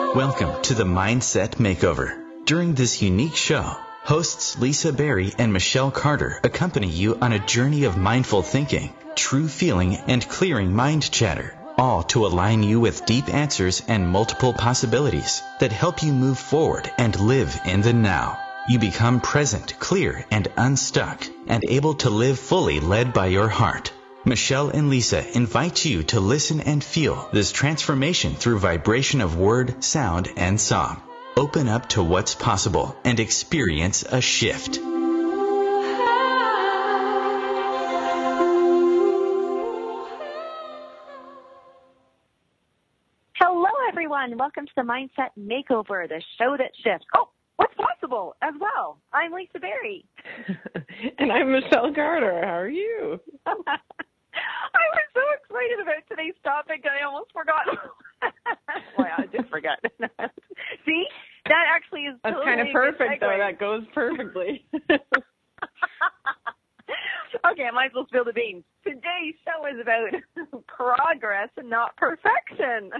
Welcome to the Mindset Makeover. During this unique show, hosts Lisa Berry and Michelle Carter accompany you on a journey of mindful thinking, true feeling, and clearing mind chatter, all to align you with deep answers and multiple possibilities that help you move forward and live in the now. You become present, clear, and unstuck, and able to live fully led by your heart. Michelle and Lisa invite you to listen and feel this transformation through vibration of word, sound, and song. Open up to what's possible and experience a shift. Hello, everyone. Welcome to the Mindset Makeover, the show that shifts. Oh, what's possible as well. I'm Lisa Berry. And I'm Michelle Carter. How are you? I was so excited about today's topic, I almost forgot. Well, I did forget. See, that actually is That's totally kind of perfect, though. That goes perfectly. Okay, I might as well spill the beans. Today's show is about progress and not perfection.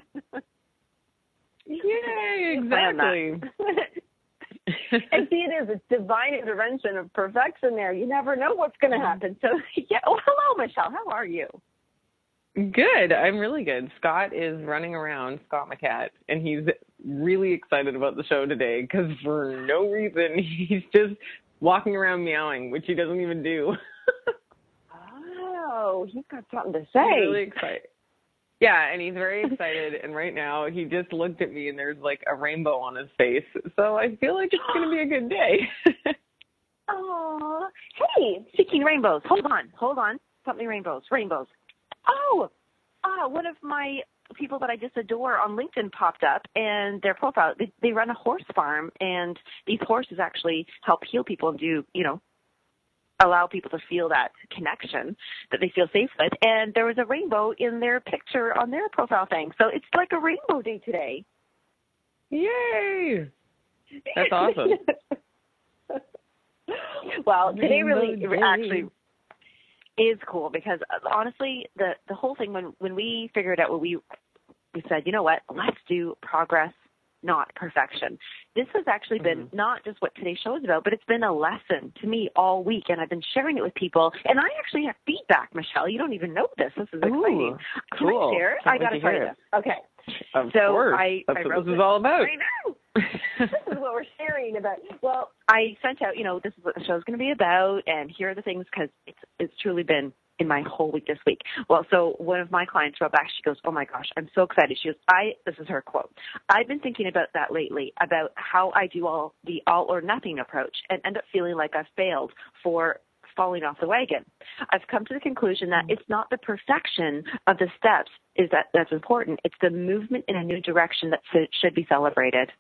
Yay, exactly. And see, it is a divine intervention of perfection there. You never know what's going to happen. So, yeah. Well, hello, Michelle. How are you? Good. I'm really good. Scott is running around, Scott my cat, and he's really excited about the show today because for no reason he's just walking around meowing, which he doesn't even do. Oh, he's got something to say. He's really excited. Yeah, and he's very excited, and right now he just looked at me and there's like a rainbow on his face, so I feel like it's going to be a good day. Oh, hey, speaking of rainbows, hold on. Something rainbows. Oh, one of my people that I just adore on LinkedIn popped up, and their profile, they run a horse farm, and these horses actually help heal people and do, allow people to feel that connection that they feel safe with. And there was a rainbow in their picture on their profile thing. So it's like a rainbow day today. Yay! That's awesome. Well, today really actually is cool because honestly, the whole thing, when we figured out what we said, you know what, let's do progress, not perfection. This has actually been not just what today's show is about, but it's been a lesson to me all week, and I've been sharing it with people. And I actually have feedback, Michelle. You don't even know this. This is exciting. Can cool. I share? I got to tell you this. Okay. Of course. That's what this is all about. I know. This is what we're sharing about. Well, I sent out, this is what the show's going to be about, and here are the things, because it's truly been in my whole week this week. Well, so one of my clients wrote back, she goes, oh my gosh, I'm so excited. She goes, this is her quote, I've been thinking about that lately, about how I do the all or nothing approach and end up feeling like I've failed for falling off the wagon. I've come to the conclusion that it's not the perfection of the steps that's important. It's the movement in a new direction that should be celebrated.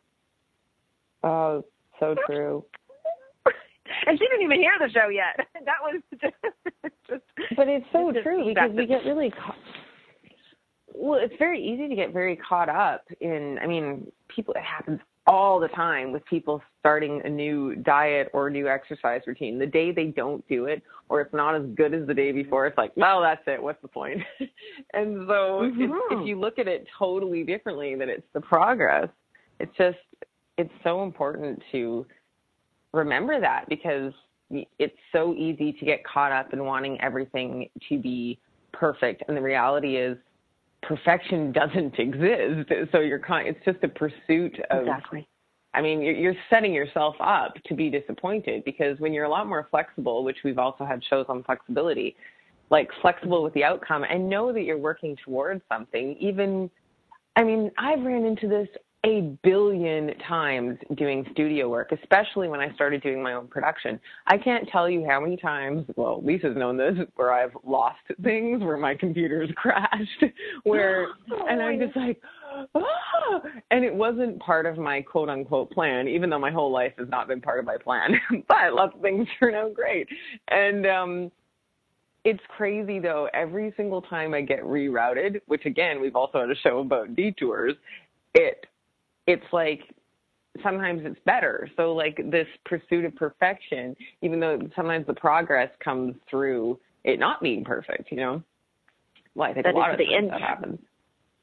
Oh, so true. And she didn't even hear the show yet. That was just but it's so true because we get really it's very easy to get very caught up in, it happens all the time with people starting a new diet or a new exercise routine. The day they don't do it, or it's not as good as the day before, it's like, well, that's it. What's the point? And so if you look at it totally differently, that it's the progress, it's so important to remember that, because it's so easy to get caught up in wanting everything to be perfect. And the reality is perfection doesn't exist. So it's just a pursuit of, exactly. You're setting yourself up to be disappointed, because when you're a lot more flexible, which we've also had shows on flexibility, like flexible with the outcome and know that you're working towards something, I've ran into this a billion times doing studio work, especially when I started doing my own production. I can't tell you how many times, well, Lisa's known this, where I've lost things, where my computer's crashed, and I'm just like, and it wasn't part of my quote unquote plan, even though my whole life has not been part of my plan, but lots of things turn out great. And, it's crazy though, every single time I get rerouted, which again, we've also had a show about detours, it's like sometimes it's better. So like this pursuit of perfection, even though sometimes the progress comes through it not being perfect, Well, I think a lot of times that happens.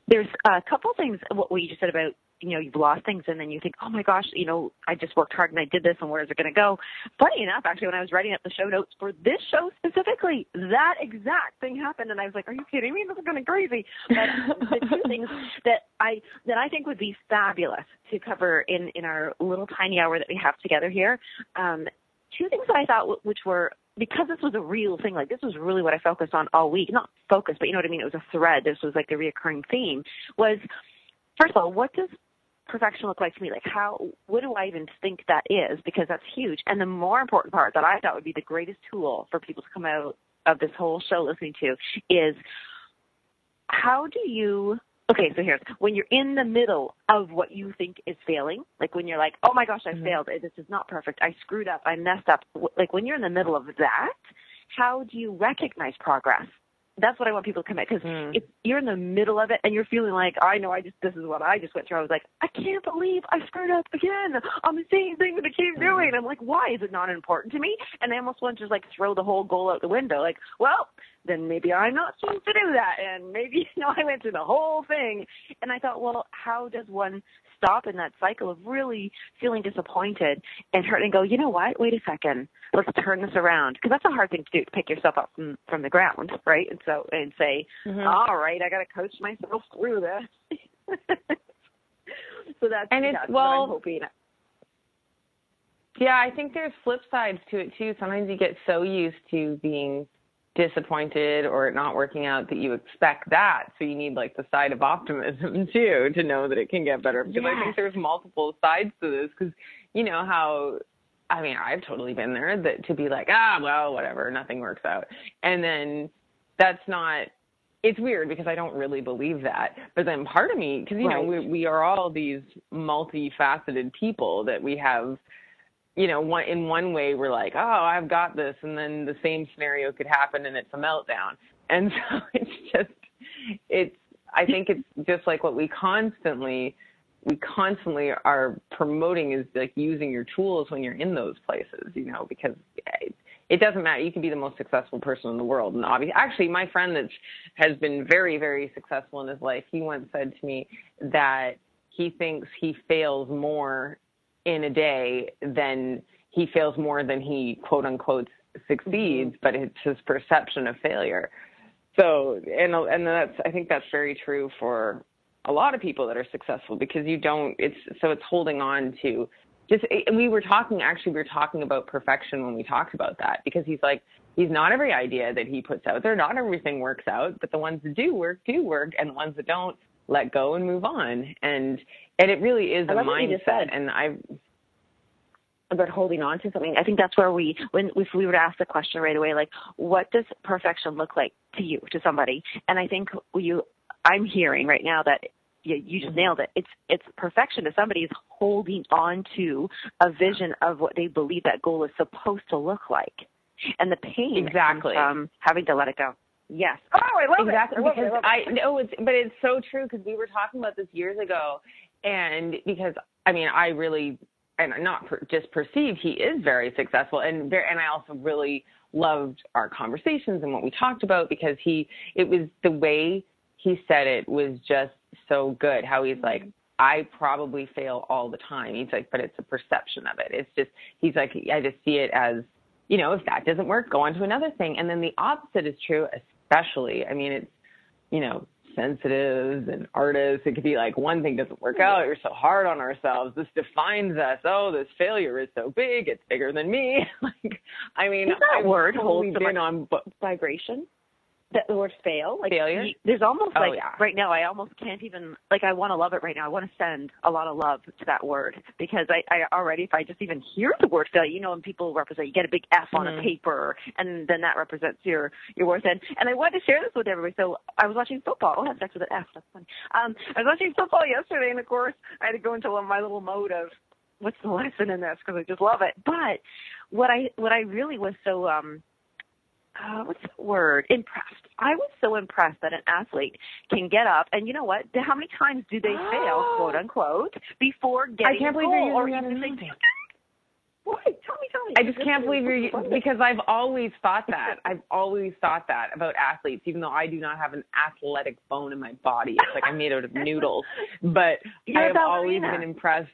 There's a couple things, what you just said about, you've lost things and then you think, oh my gosh, I just worked hard and I did this and where is it going to go? Funny enough, actually, when I was writing up the show notes for this show specifically, that exact thing happened and I was like, are you kidding me? This is kind of crazy. But the two things that I think would be fabulous to cover in our little tiny hour that we have together here, two things that I thought which were, because this was a real thing, like this was really what I focused on all week, not focused, but you know what I mean? It was a thread. This was like the reoccurring theme was, first of all, what does perfection look like to me? Like what do I even think that is? Because that's huge. And the more important part that I thought would be the greatest tool for people to come out of this whole show listening to is okay, so here's, when you're in the middle of what you think is failing, like when you're like, oh my gosh, I failed, this is not perfect, I screwed up, I messed up, like when you're in the middle of that, how do you recognize progress? That's what I want people to commit, because if you're in the middle of it and you're feeling like, this is what I just went through. I was like, I can't believe I screwed up again on the same thing that I keep doing. I'm like, why? Is it not important to me? And I almost want to just like throw the whole goal out the window. Like, well, then maybe I'm not supposed to do that. And maybe, I went through the whole thing. And I thought, well, how does one stop in that cycle of really feeling disappointed and hurt and go, you know what? Wait a second. Let's turn this around. Because that's a hard thing to do, to pick yourself up from the ground, right? And say, all right, I got to coach myself through this. So that's what I'm hoping. Yeah, I think there's flip sides to it too. Sometimes you get so used to being disappointed or it not working out that you expect that. So you need like the side of optimism too, to know that it can get better. Because I think there's multiple sides to this, because I've totally been there, that to be like, well, whatever, nothing works out. And then it's weird because I don't really believe that. But then part of me, because, we are all these multifaceted people that we have, in one way we're like, oh, I've got this. And then the same scenario could happen and it's a meltdown. And so I think it's just like what we constantly are promoting is like using your tools when you're in those places, because it doesn't matter. You can be the most successful person in the world. And obviously, actually, my friend that has been very, very successful in his life, he once said to me that he thinks he fails more in a day than he, quote unquote, succeeds, but it's his perception of failure. So, and I think that's very true for a lot of people that are successful, because it's holding on to we were talking about perfection when we talked about that, because he's not every idea that he puts out there, not everything works out, but the ones that do work, and the ones that don't, let go and move on. And it really is a mindset. And about holding on to something. I think that's where if we were to ask the question right away, like, what does perfection look like to you, to somebody? And I think I'm hearing right now that you just nailed it. It's perfection to somebody is holding on to a vision of what they believe that goal is supposed to look like. And the pain comes from having to let it go. Yes. Oh, I love it. Exactly. Because I know but it's so true, because we were talking about this years ago. And because, I really, and not just perceived, he is very successful. And I also really loved our conversations and what we talked about, because it was the way he said it was just so good. How he's like, I probably fail all the time. He's like, but it's a perception of it. It's just, he's like, I just see it as, if that doesn't work, go on to another thing. And then the opposite is true, especially, it's, sensitives and artists. It could be like, one thing doesn't work out. We're so hard on ourselves. This defines us. Oh, this failure is so big. It's bigger than me. Is that word holds been on vibration? That the word fail, like failure. There's almost right now, I almost can't even, I want to love it right now. I want to send a lot of love to that word, because I already, if I just even hear the word failure, when people represent, you get a big F on a paper, and then that represents your worth. And I wanted to share this with everybody. So I was watching football. Oh, that starts with an F. That's funny. I was watching football yesterday, and of course, I had to go into my little mode of, what's the lesson in this? Because I just love it. But what I really was so, what's the word? Impressed. I was so impressed that an athlete can get up, and you know what? How many times do they fail, quote unquote, before getting a goal? I can't believe you're using that. Why? Tell me. I just can't believe because I've always thought that. I've always thought that about athletes, even though I do not have an athletic bone in my body. It's like I'm made out of noodles. But I have always been impressed.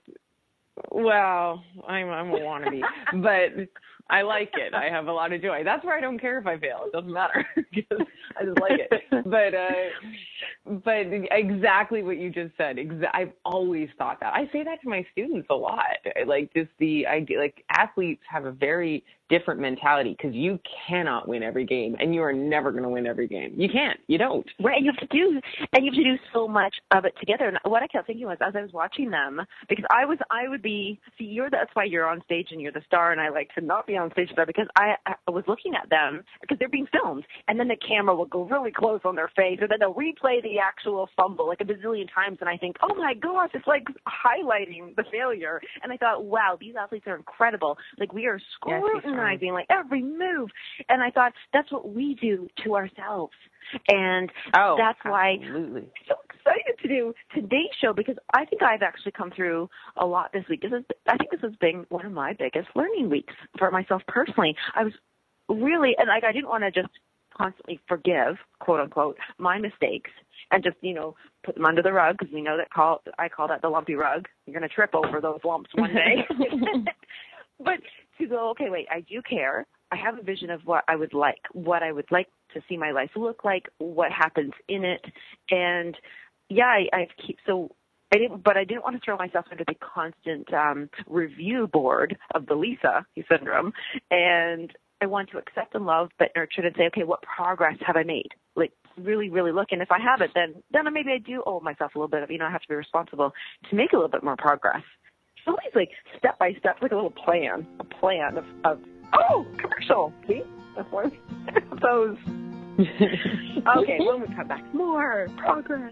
Well, I'm a wannabe, but I like it. I have a lot of joy. That's where I don't care if I fail. It doesn't matter because I just like it. But exactly what you just said. I've always thought that. I say that to my students a lot. Like just the idea, like athletes have a very different mentality because you cannot win every game, and you are never going to win every game. You can't. You don't. Right. You have to do so much of it together. And what I kept thinking was, as I was watching them, because I would be, that's why you're on stage and you're the star, and I like to not be on stage there because I was looking at them because they're being filmed, and then the camera will go really close on their face, or then they'll replay the actual fumble like a bazillion times, and I think, oh my gosh, it's like highlighting the failure. And I thought, wow, these athletes are incredible. Like we are scrutinizing like every move, and I thought that's what we do to ourselves. And that's why I'm so excited to do today's show, because I think I've actually come through a lot this week. I think this has been one of my biggest learning weeks for myself personally. I was really, and like I didn't want to just constantly forgive, quote unquote, my mistakes and just, put them under the rug, because we know that I call that the lumpy rug. You're going to trip over those lumps one day. But to go, okay, wait, I do care. I have a vision of what I would like to see my life look like, what happens in it. And I didn't want to throw myself into the constant review board of the Lisa syndrome. And I want to accept and love, but nurture and say, okay, what progress have I made? Like really, really look. And if I haven't, then maybe I do owe myself a little bit of, I have to be responsible to make a little bit more progress. It's always like step by step, like a little plan of commercial. See? That's one of those. Okay, when we come back, more progress.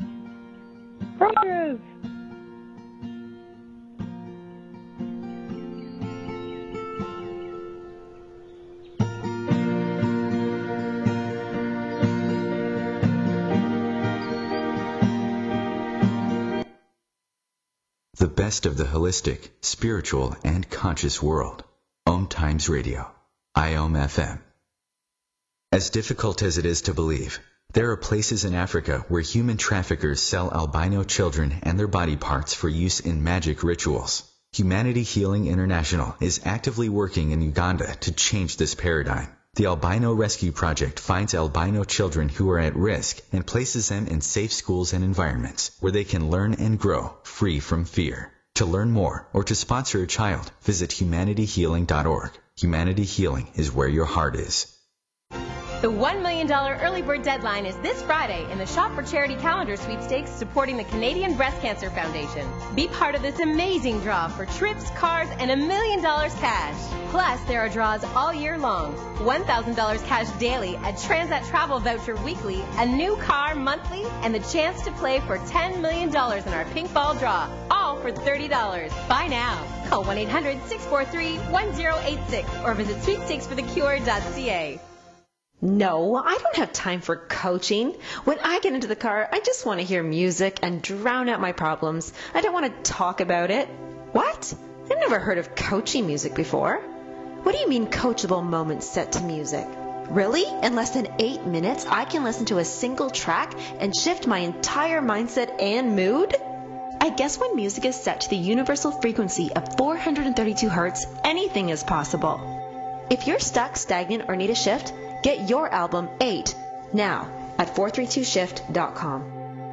The best of the holistic, spiritual, and conscious world. Om Times Radio. IOM FM. As difficult as it is to believe, there are places in Africa where human traffickers sell albino children and their body parts for use in magic rituals. Humanity Healing International is actively working in Uganda to change this paradigm. The Albino Rescue Project finds albino children who are at risk and places them in safe schools and environments where they can learn and grow free from fear. To learn more or to sponsor a child, visit humanityhealing.org. Humanity Healing is where your heart is. The $1 million early bird deadline is this Friday in the Shop for Charity calendar sweepstakes supporting the Canadian Breast Cancer Foundation. Be part of this amazing draw for trips, cars, and $1 million cash. Plus, there are draws all year long. $1,000 cash daily, a Transat travel voucher weekly, a new car monthly, and the chance to play for $10 million in our pink ball draw, all for $30. Buy now. Call 1-800-643-1086 or visit sweepstakesforthecure.ca. No, I don't have time for coaching. When I get into the car, I just want to hear music and drown out my problems. I don't want to talk about it. What? I've never heard of coaching music before. What do you mean coachable moments set to music? Really? In less than 8 minutes, I can listen to a single track and shift my entire mindset and mood? I guess when music is set to the universal frequency of 432 Hertz, anything is possible. If you're stuck, stagnant, or need a shift, get your album 8 now at 432shift.com.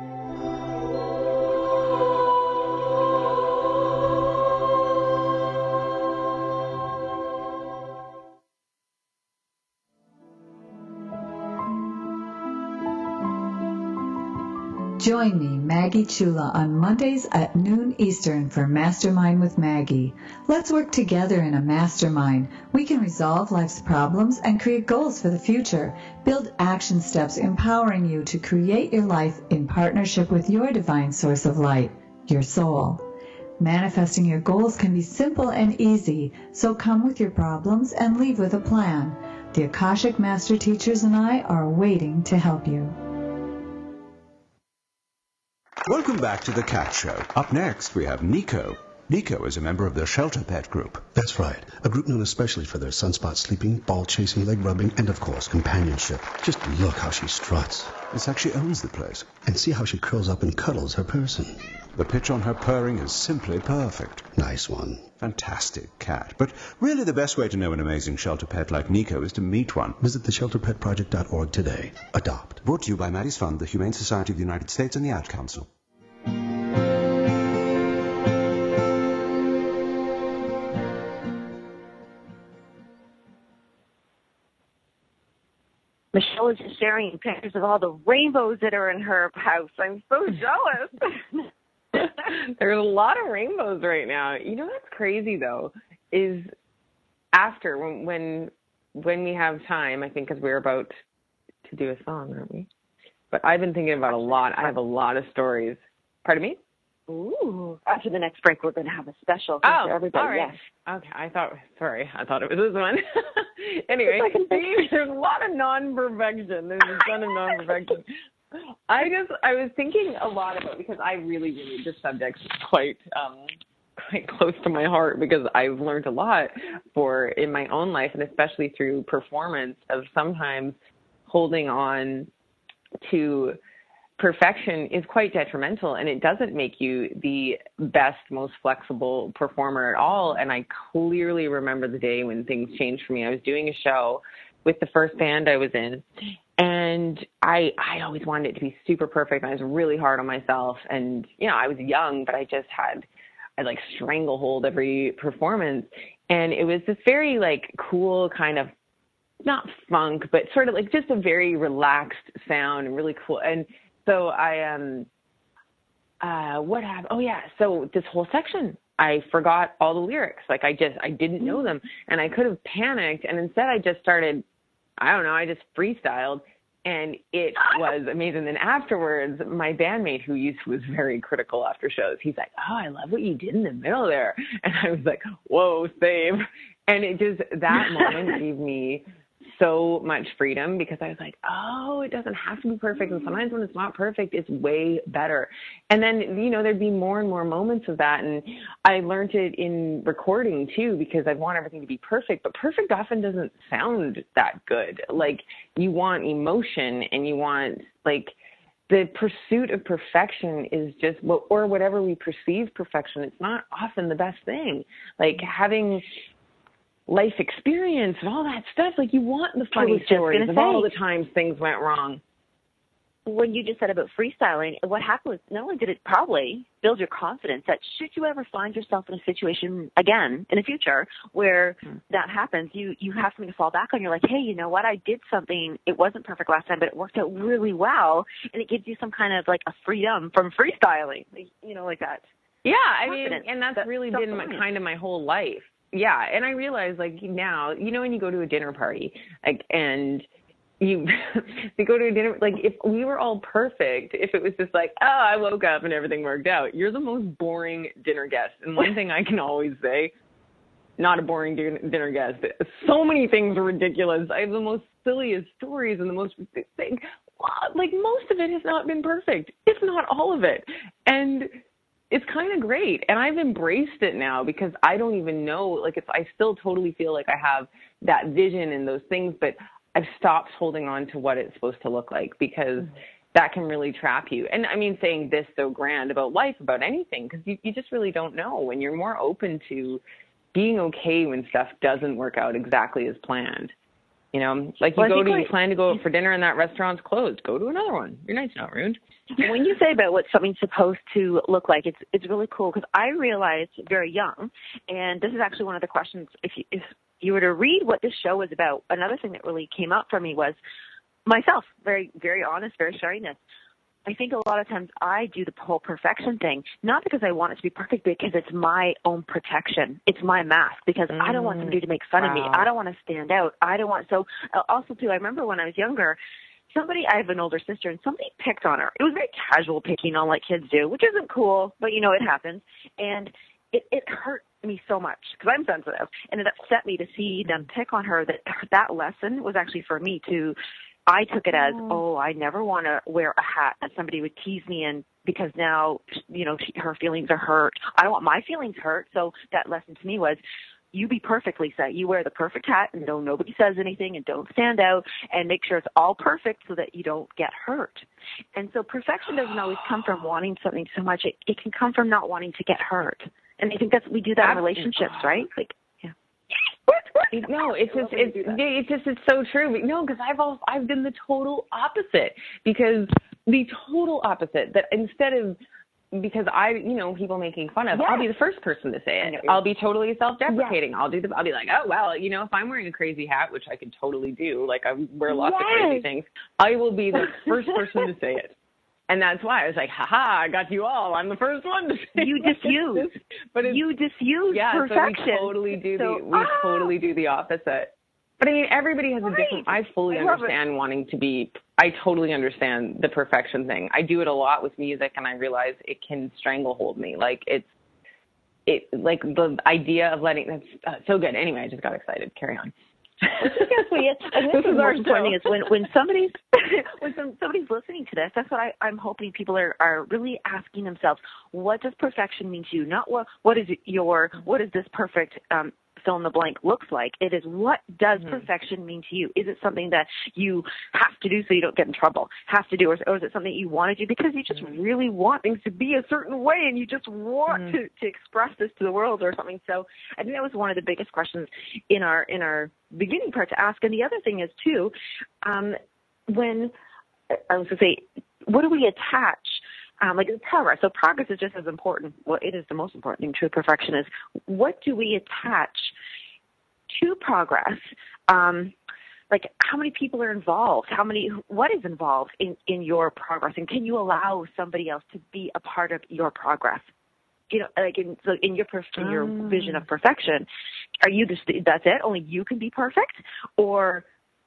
Join me, Maggie Chula, on Mondays at noon Eastern for Mastermind with Maggie. Let's work together in a mastermind. We can resolve life's problems and create goals for the future. Build action steps empowering you to create your life in partnership with your divine source of light, your soul. Manifesting your goals can be simple and easy, so come with your problems and leave with a plan. The Akashic Master Teachers and I are waiting to help you. Welcome back to The Cat Show. Up next, we have Nico. Nico is a member of the Shelter Pet group. That's right. A group known especially for their sunspot sleeping, ball chasing, leg rubbing, and of course, companionship. Just look how she struts. It's like she owns the place. And see how she curls up and cuddles her person. The pitch on her purring is simply perfect. Nice one. Fantastic cat. But really the best way to know an amazing shelter pet like Nico is to meet one. Visit theshelterpetproject.org today. Adopt. Brought to you by Maddie's Fund, the Humane Society of the United States, and the Ad Council. Michelle is just sharing pictures of all the rainbows that are in her house. I'm so jealous. There's a lot of rainbows right now. You know what's crazy, though, is after, when we have time, I think, because we're about to do a song, aren't we? But I've been thinking about a lot. I have a lot of stories. Pardon me? Ooh. After the next break, we're going to have a special for everybody. All right. Yes. Okay. I thought it was this one. Anyway, there's a lot of non-perfection. There's a ton of non-perfection. I was thinking a lot about, because I really, this subject's quite close to my heart, because I've learned a lot in my own life, and especially through performance, of sometimes holding on to perfection is quite detrimental, and it doesn't make you the best, most flexible performer at all. And I clearly remember the day when things changed for me. I was doing a show with the first band I was in, and I always wanted it to be super perfect. I was really hard on myself, and I was young, but I like stranglehold every performance. And it was this very cool kind of, not funk, but sort of just a very relaxed sound, and really cool. And so what happened? Oh yeah. So this whole section, I forgot all the lyrics. I didn't know them, and I could have panicked. And instead I just started, I just freestyled, and it was amazing. Then afterwards, my bandmate who was very critical after shows, he's like, "Oh, I love what you did in the middle there." And I was like, "Whoa, save." And it just, that moment gave me so much freedom, because I was like, oh, it doesn't have to be perfect. And sometimes when it's not perfect, it's way better. And then, there'd be more and more moments of that. And I learned it in recording too, because I want everything to be perfect, but perfect often doesn't sound that good. You want emotion, and you want the pursuit of perfection is just, or whatever we perceive perfection, it's not often the best thing. Having life experience and all that stuff, you want the funny stories of all the times things went wrong. When you just said about freestyling, what happened was, not only did it probably build your confidence that should you ever find yourself in a situation again in the future where that happens, you have something to fall back on. You're like, hey, you know what? I did something. It wasn't perfect last time, but it worked out really well. And it gives you some kind of a freedom from freestyling, like that. Yeah. And that's really been my whole life. Yeah, and I realize, now, when you go to a dinner party, and you go to a dinner, if we were all perfect, if it was just I woke up and everything worked out, you're the most boring dinner guest. And one thing I can always say, not a boring dinner guest, so many things are ridiculous. I have the most silliest stories and the most thing. Most of it has not been perfect, if not all of it. And it's kind of great. And I've embraced it now, because I don't even know, I still totally feel like I have that vision and those things, but I've stopped holding on to what it's supposed to look like, because that can really trap you. And saying this so grand about life, about anything, because you just really don't know, when you're more open to being okay when stuff doesn't work out exactly as planned. You plan to go out for dinner and that restaurant's closed. Go to another one. Your night's not ruined. When you say about what something's supposed to look like, it's really cool, because I realized very young, and this is actually one of the questions, if you were to read what this show was about, another thing that really came up for me was myself, very, very honest, very shariness. I think a lot of times I do the whole perfection thing, not because I want it to be perfect, because it's my own protection. It's my mask, because I don't want somebody to make fun of me. I don't want to stand out. So also too, I remember when I was younger, I have an older sister, and somebody picked on her. It was very casual picking on, like kids do, which isn't cool, but it happens. And it hurt me so much, because I'm sensitive, and it upset me to see them pick on her. That lesson was actually for me to, I took it as, I never want to wear a hat that somebody would tease me and because now, her feelings are hurt. I don't want my feelings hurt. So that lesson to me was, you be perfect, Lisa. You wear the perfect hat and nobody says anything and don't stand out, and make sure it's all perfect so that you don't get hurt. And so perfection doesn't always come from wanting something so much. It can come from not wanting to get hurt. And I think we do that in relationships, right? Like, yeah. No, it's so true. No, because I've been the total opposite. Because that instead of, because people making fun of, I'll be the first person to say it. I'll be totally self-deprecating. Yes. I'll be like, oh, well, if I'm wearing a crazy hat, which I could totally do, like I wear lots of crazy things, I will be the first person to say it. And that's why I was like, I got you all. I'm the first one to say you diffuse. But you diffuse perfection. So we totally do the opposite. But I mean, everybody has a different, I fully understand wanting to be, I totally understand the perfection thing. I do it a lot with music, and I realize it can stranglehold me. Like like the idea of letting, that's so good. Anyway, I just got excited. Carry on. And this is our important thing is when somebody's listening to this, that's what I'm hoping people are really asking themselves, what does perfection mean to you? Not what is this perfect fill in the blank looks like. It is, what does perfection mean to you? Is it something that you have to do so you don't get in trouble? Have to do, or is it something you want to do because you just really want things to be a certain way and you just want to express this to the world or something? So I think that was one of the biggest questions in our beginning part to ask. And the other thing is too, when I was going to say, what do we attach? Like progress. So progress is just as important. Well, it is the most important thing to perfection is, what do we attach to progress? Like, how many people are involved? What is involved in your progress? And can you allow somebody else to be a part of your progress? Like in your vision of perfection, are you just, that's it? Only you can be perfect, or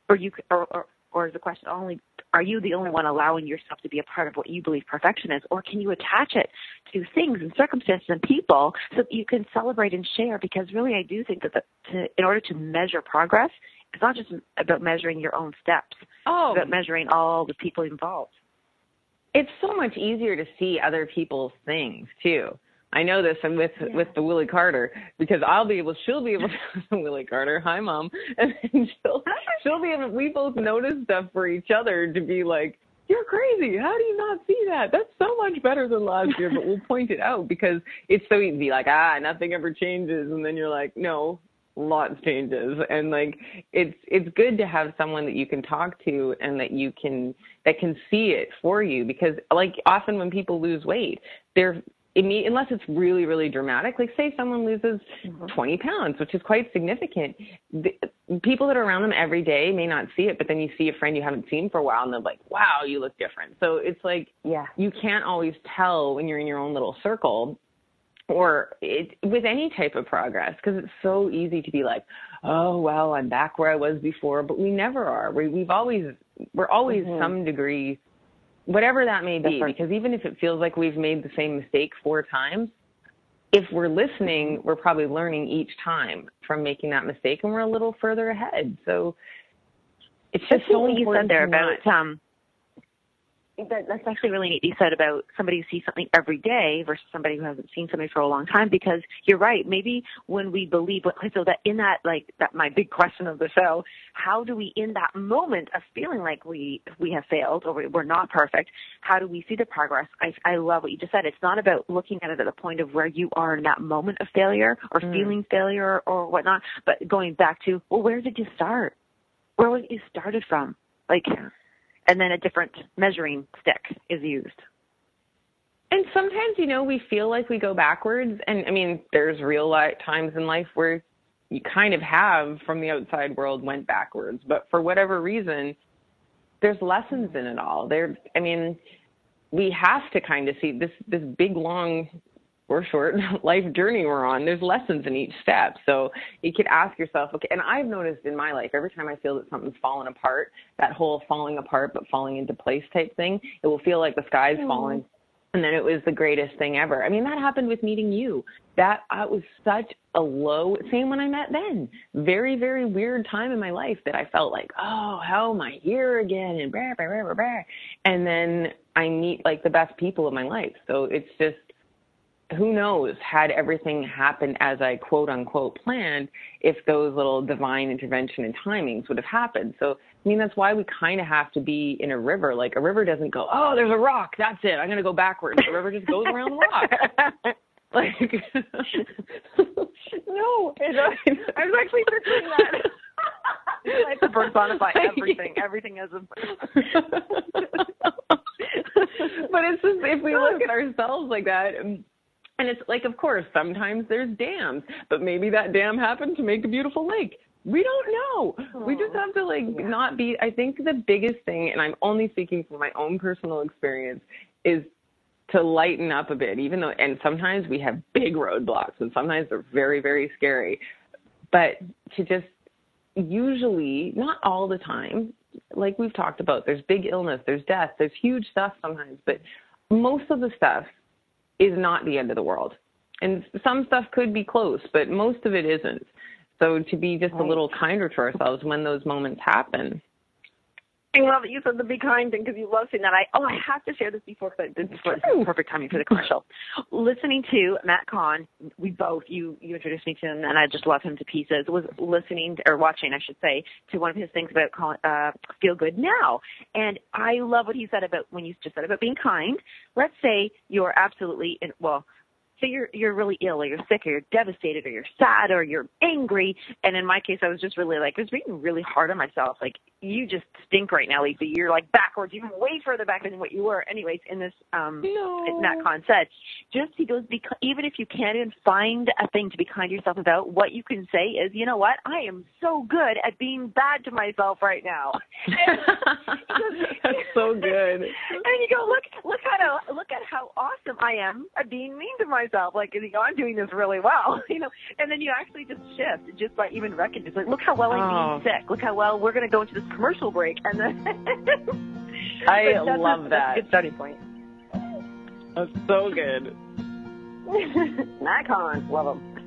is the question are you the only one allowing yourself to be a part of what you believe perfection is? Or can you attach it to things and circumstances and people so that you can celebrate and share? Because really, I do think that in order to measure progress, it's not just about measuring your own steps. It's about measuring all the people involved. It's so much easier to see other people's things, too. I know this with the Willie Carter, because she'll be able to, Willie Carter, hi Mom, and she'll be able, we both notice stuff for each other to be like, you're crazy, how do you not see that? That's so much better than last year, but we'll point it out because it's so easy to be like, nothing ever changes, and then you're like, no, lots changes. And like, it's good to have someone that you can talk to and that can see it for you, because like often when people lose weight, unless it's really, really dramatic, like say someone loses 20 pounds, which is quite significant, the people that are around them every day may not see it, but then you see a friend you haven't seen for a while and they're like, wow, you look different. So it's like, you can't always tell when you're in your own little circle or with any type of progress, because it's so easy to be like, oh, well, I'm back where I was before, but we never are. We're always some degree, whatever that may be, because even if it feels like we've made the same mistake 4 times, if we're listening, we're probably learning each time from making that mistake, and we're a little further ahead. So it's just so important. You said there about that's actually really neat. You said about somebody who sees something every day versus somebody who hasn't seen something for a long time, because you're right. Maybe when we believe, so that in that, like that, my big question of the show, how do we, in that moment of feeling like we have failed or we're not perfect, how do we see the progress? I love what you just said. It's not about looking at it at the point of where you are in that moment of failure or feeling failure or whatnot, but going back to, well, where did you start? Where was you started from? And then a different measuring stick is used. And sometimes, we feel like we go backwards. And, I mean, there's real times in life where you kind of have, from the outside world, went backwards. But for whatever reason, there's lessons in it all. We have to kind of see this big, long or short life journey we're on. There's lessons in each step. So you could ask yourself, okay, and I've noticed in my life, every time I feel that something's fallen apart, that whole falling apart but falling into place type thing, it will feel like the sky's falling. And then it was the greatest thing ever. I mean, that happened with meeting you. That was such a low, same when I met Ben. Very, very weird time in my life that I felt like, oh, how am I here again? And blah, blah, blah, blah, blah. And then I meet like the best people in my life. So it's just, who knows, had everything happened as I quote unquote planned, if those little divine intervention and timings would have happened. So, I mean, that's why we kind of have to be in a river. Like a river doesn't go, oh, there's a rock, that's it, I'm going to go backwards. The river just goes around the rock. Like, no, I was actually picturing that. I have to personify everything. Everything as a. But it's just, if we look at ourselves like that, and it's like, of course, sometimes there's dams, but maybe that dam happened to make a beautiful lake. We don't know. We just have to not be. I think the biggest thing, and I'm only speaking from my own personal experience, is to lighten up a bit, even though, and sometimes we have big roadblocks and sometimes they're very, very scary, but to just usually, not all the time, like we've talked about, there's big illness, there's death, there's huge stuff sometimes, but most of the stuff is not the end of the world. And some stuff could be close, but most of it isn't. So to be just a little kinder to ourselves when those moments happen. I love that you said the be kind thing because you love seeing that. I have to share this before because this is perfect timing for the commercial. Listening to Matt Kahn, you introduced me to him, and I just love him to pieces. Was listening or watching, I should say, to one of his things about Feel Good Now, and I love what he said about when you just said about being kind. Let's say you're absolutely say you're really ill or you're sick or you're devastated or you're sad or you're angry. And in my case, I was just really I was being really hard on myself. Like, you just stink right now, Lisa. You're like backwards, even way further back than what you were. Anyways, in this, Matt Kahn said, he goes, even if you can't even find a thing to be kind to yourself about, what you can say is, you know what? I am so good at being bad to myself right now. That's so good. And you go, look at how awesome I am at being mean to myself. Like, you go, I'm doing this really well, and then you actually just shift just by even recognizing, like, look how well I'm being sick. Look how well we're going to go into this commercial break. And then I love that. That's a good starting point. That's so good. Matt Kahn, love him.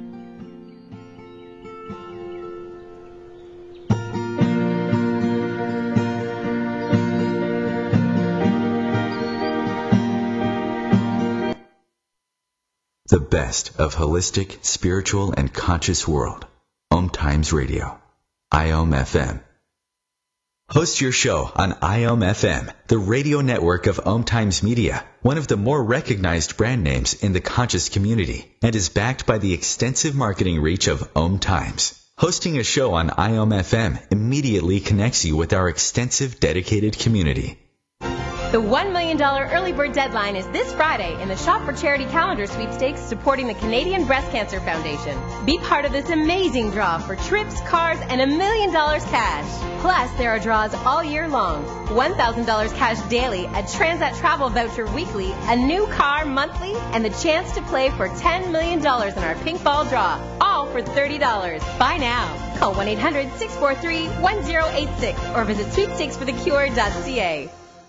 The best of holistic, spiritual, and conscious world. Om Times Radio. IOM FM. Host your show on IOM FM, the radio network of Om Times Media, one of the more recognized brand names in the conscious community, and is backed by the extensive marketing reach of Om Times. Hosting a show on IOM FM immediately connects you with our extensive dedicated community. The $1 million early bird deadline is this Friday in the Shop for Charity calendar sweepstakes supporting the Canadian Breast Cancer Foundation. Be part of this amazing draw for trips, cars, and $1 million cash. Plus, there are draws all year long. $1,000 cash daily, a Transat travel voucher weekly, a new car monthly, and the chance to play for $10 million in our pink ball draw. All for $30. Buy now. Call 1-800-643-1086 or visit sweepstakesforthecure.ca.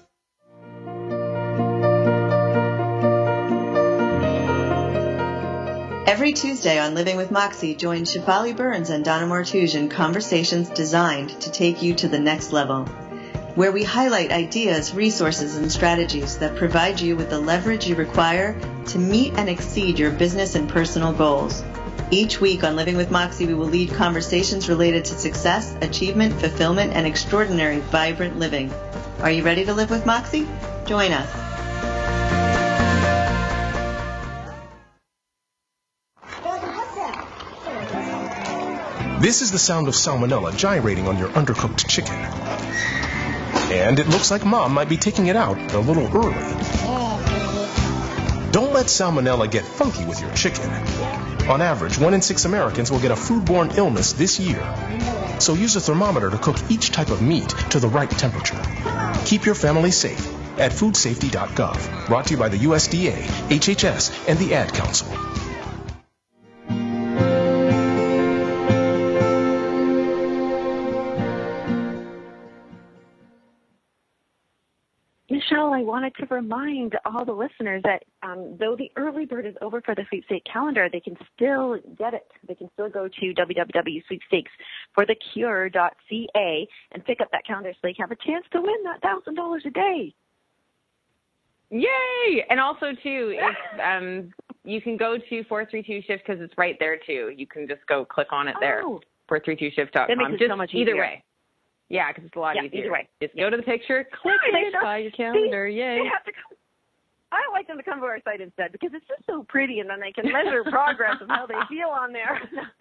Every Tuesday on Living with Moxie, join Shefali Burns and Donna Martouge in conversations designed to take you to the next level, where we highlight ideas, resources, and strategies that provide you with the leverage you require to meet and exceed your business and personal goals. Each week on Living with Moxie, we will lead conversations related to success, achievement, fulfillment, and extraordinary, vibrant living. Are you ready to live with Moxie? Join us. This is the sound of salmonella gyrating on your undercooked chicken. And it looks like Mom might be taking it out a little early. Don't let salmonella get funky with your chicken. On average, 1 in 6 Americans will get a foodborne illness this year. So use a thermometer to cook each type of meat to the right temperature. Keep your family safe at foodsafety.gov. Brought to you by the USDA, HHS, and the Ad Council. Michelle, I wanted to remind all the listeners that though the early bird is over for the sweepstake calendar, they can still get it. They can still go to www.sweepstakesforthecure.ca and pick up that calendar so they can have a chance to win that $1,000 a day. Yay! And also, too, if you can go to 432shift because it's right there, too. You can just go click on it there, 432shift.com. That makes it so much easier. Either way. Yeah, because it's a lot easier. Either way. Just go to the picture, click it by your calendar. Yay. They have to come. I like them to come to our site instead because it's just so pretty, and then they can measure progress of how they feel on there.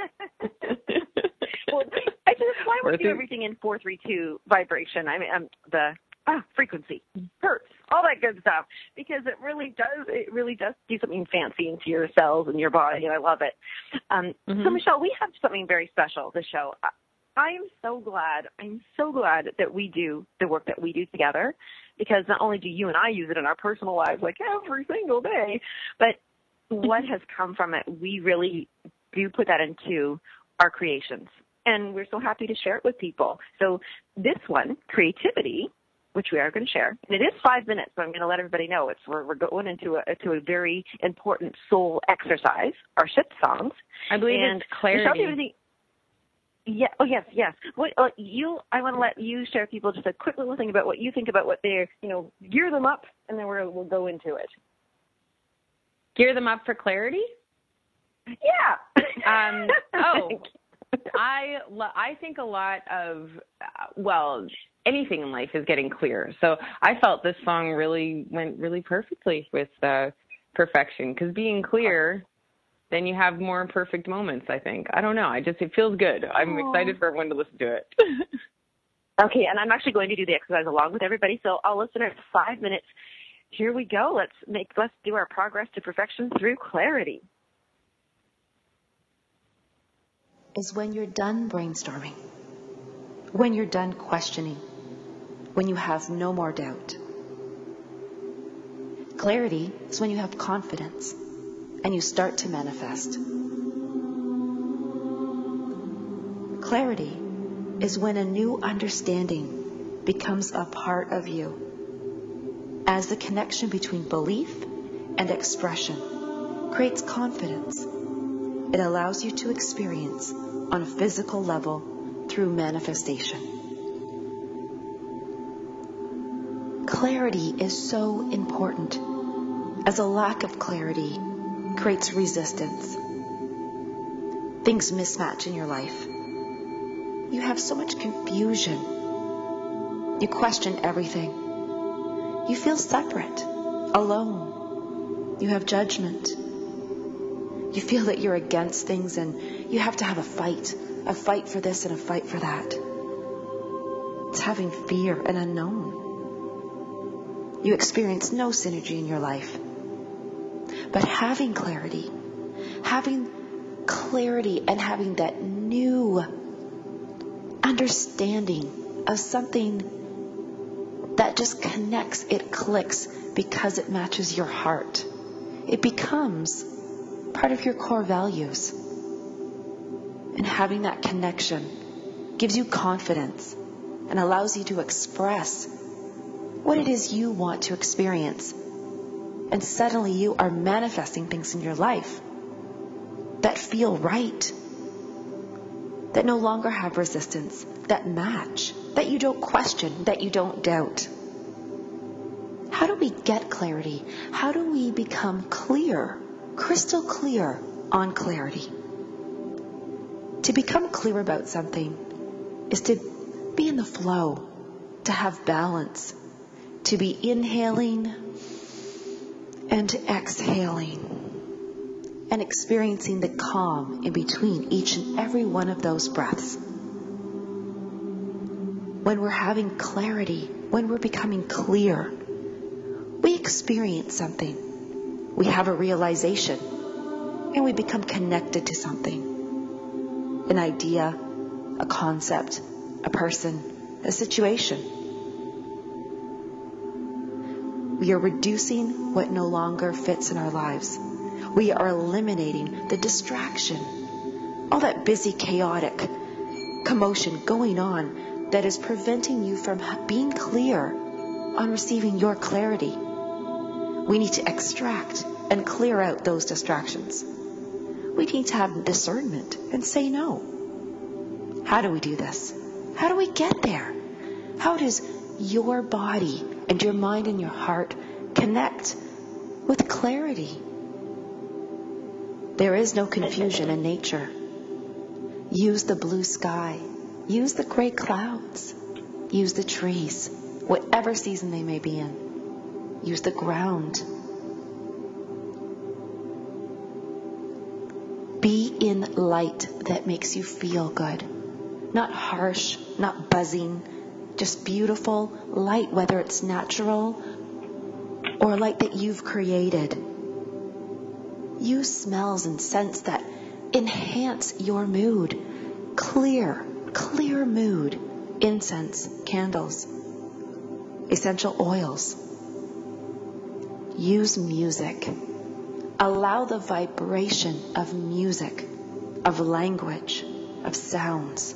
Well, I just why would do everything in 432 vibration? I mean, the frequency, hertz, all that good stuff, because it really does do something fancy into your cells and your body, and I love it. So, Michelle, we have something very special this show. I'm so glad that we do the work that we do together, because not only do you and I use it in our personal lives like every single day, but what has come from it, we really do put that into our creations. And we're so happy to share it with people. So this one, creativity, which we are going to share, and it is 5 minutes, so I'm going to let everybody know we're going into a very important soul exercise, our ship songs. I believe it's clarity. Yeah. Oh, yes. I want to let you share with people just a quick little thing about what you think about what they're, gear them up, and then we'll go into it. Gear them up for clarity? Yeah. I think a lot of, anything in life is getting clear. So I felt this song really went really perfectly with perfection, because being clear, then you have more perfect moments, I think. I don't know. It feels good. I'm excited for everyone to listen to it. Okay, and I'm actually going to do the exercise along with everybody, so all listeners, 5 minutes. Here we go. Let's do our progress to perfection through clarity. Is when you're done brainstorming, when you're done questioning, when you have no more doubt. Clarity is when you have confidence and you start to manifest. Clarity is when a new understanding becomes a part of you, as the connection between belief and expression creates confidence. It allows you to experience on a physical level through manifestation. Clarity is so important, as a lack of clarity creates resistance. Things mismatch in your life. You have so much confusion. You question everything. You feel separate, alone. You have judgment. You feel that you're against things and you have to have a fight for this and a fight for that. It's having fear and unknown. You experience no synergy in your life. But having clarity and having that new understanding of something that just connects, it clicks because it matches your heart. It becomes part of your core values. And having that connection gives you confidence and allows you to express what it is you want to experience. And suddenly you are manifesting things in your life that feel right, that no longer have resistance, that match, that you don't question, that you don't doubt. How do we get clarity? How do we become clear, crystal clear on clarity? To become clear about something is to be in the flow, to have balance, to be inhaling and exhaling, and experiencing the calm in between each and every one of those breaths. When we're having clarity, when we're becoming clear, we experience something. We have a realization, and we become connected to something. An idea, a concept, a person, a situation. We are reducing what no longer fits in our lives. We are eliminating the distraction, all that busy, chaotic commotion going on that is preventing you from being clear on receiving your clarity. We need to extract and clear out those distractions. We need to have discernment and say no. How do we do this? How do we get there? How does your body and your mind and your heart Connect with clarity. There is no confusion in nature. Use the blue sky. Use the gray clouds. Use the trees, whatever season they may be in. Use the ground. Be in light that makes you feel good. Not harsh, not buzzing, just beautiful light, whether it's natural or light that you've created. Use smells and scents that enhance your mood. Clear mood. Incense, candles, essential oils. Use music. Allow the vibration of music, of language, of sounds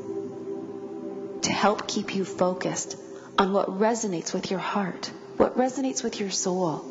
to help keep you focused on what resonates with your heart, what resonates with your soul.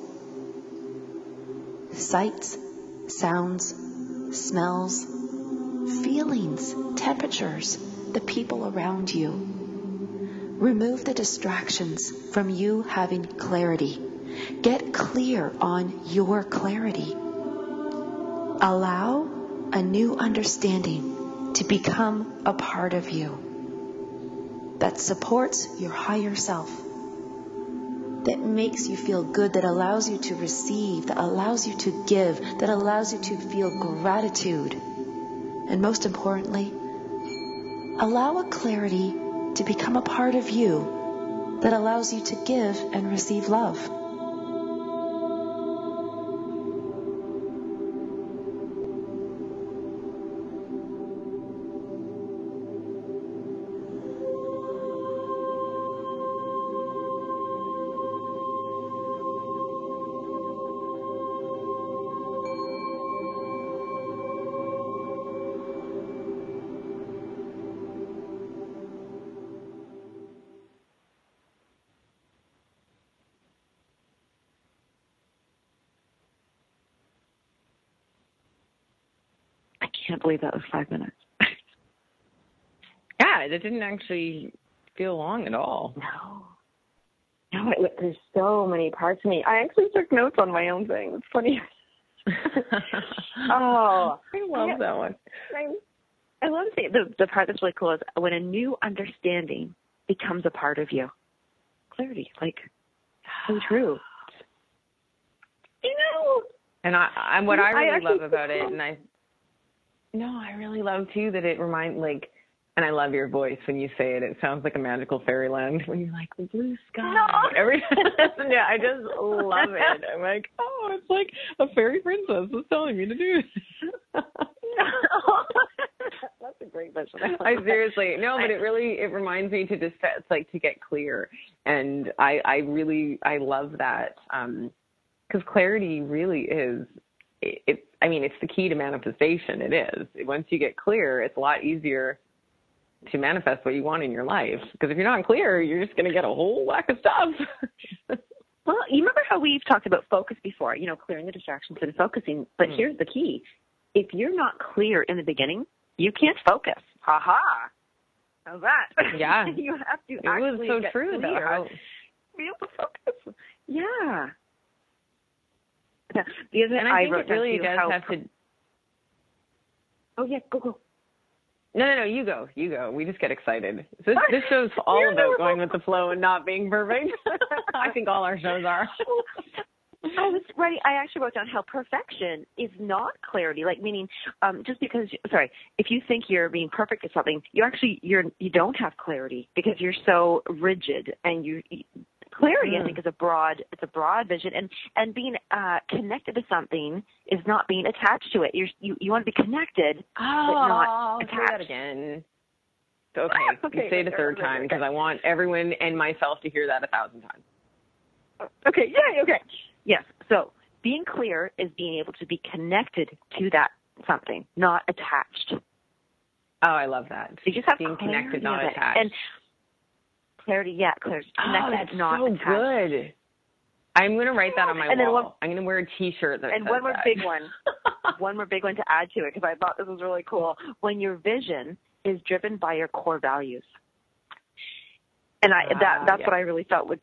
Sights, sounds, smells, feelings, temperatures, the people around you. Remove the distractions from you having clarity. Get clear on your clarity. Allow a new understanding to become a part of you that supports your higher self, that makes you feel good, that allows you to receive, that allows you to give, that allows you to feel gratitude. And most importantly, allow a clarity to become a part of you that allows you to give and receive love. I can't believe that was 5 minutes. Yeah, it didn't actually feel long at all. No, there's so many parts of me. I actually took notes on my own thing. It's funny. Oh, I love that one. I love the part that's really cool is when a new understanding becomes a part of you. Clarity, like so true. You know. And what I really love about it, and I really love too that it reminds and I love your voice when you say it. It sounds like a magical fairyland when you're like the blue sky. No. Yeah, I just love it. I'm like, oh, it's like a fairy princess is telling me to do this. That's a great vision. I seriously but it reminds me to just to get clear, and I love that because clarity really is. It's the key to manifestation. It is. Once you get clear, it's a lot easier to manifest what you want in your life. Because if you're not clear, you're just going to get a whole whack of stuff. Well, you remember how we've talked about focus before, clearing the distractions and focusing. But here's the key. If you're not clear in the beginning, you can't focus. Ha-ha. How's that? Yeah. You have to it actually was so get true, clear. though. Be able to focus. Yeah. And I think it really does have to... Oh, yeah, go. No, you go. We just get excited. This show's all about going with the flow and not being perfect. I think all our shows are. I was ready. I actually wrote down how perfection is not clarity. Meaning, just because, if you think you're being perfect at something, you don't have clarity because you're so rigid, and clarity, I think, is a broad vision, and being connected to something is not being attached to it. You want to be connected, but not attached. Say that again. Okay, say it a third time because I want everyone and myself to hear that 1,000 times. Okay, yeah, okay. Yes, so being clear is being able to be connected to that something, not attached. Oh, I love that. So you just have being connected, not attached. And clarity, connected, that's not so attached. Good. I'm going to write that on my wall. I'm going to wear a T-shirt that says one more that. big one. One more big one to add to it because I thought this was really cool. When your vision is driven by your core values. And that's what I really felt would be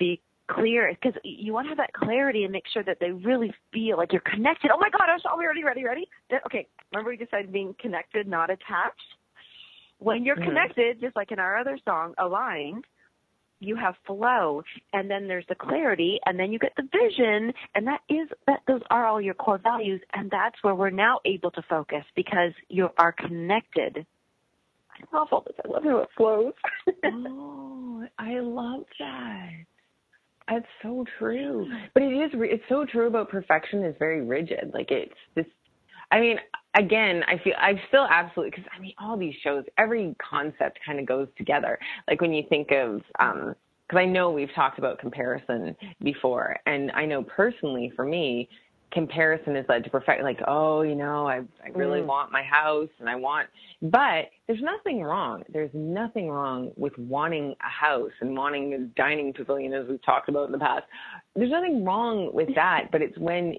clear, because you want to have that clarity and make sure that they really feel like you're connected. Oh my God, are we ready? Okay, remember we decided being connected, not attached? When you're connected, just like in our other song, aligned, you have flow, and then there's the clarity, and then you get the vision, and those are all your core values, and that's where we're now able to focus because you are connected. I love all this. I love how it flows. Oh, I love that. That's so true. But it's so true about perfection. It's very rigid. Like it's this, I mean, again, I still absolutely, because I mean, all these shows, every concept kind of goes together. Like when you think of, because I know we've talked about comparison before, and I know personally for me, comparison has led to perfection. Like, oh, I really want my house, but there's nothing wrong. There's nothing wrong with wanting a house and wanting a dining pavilion, as we've talked about in the past. There's nothing wrong with that, but it's when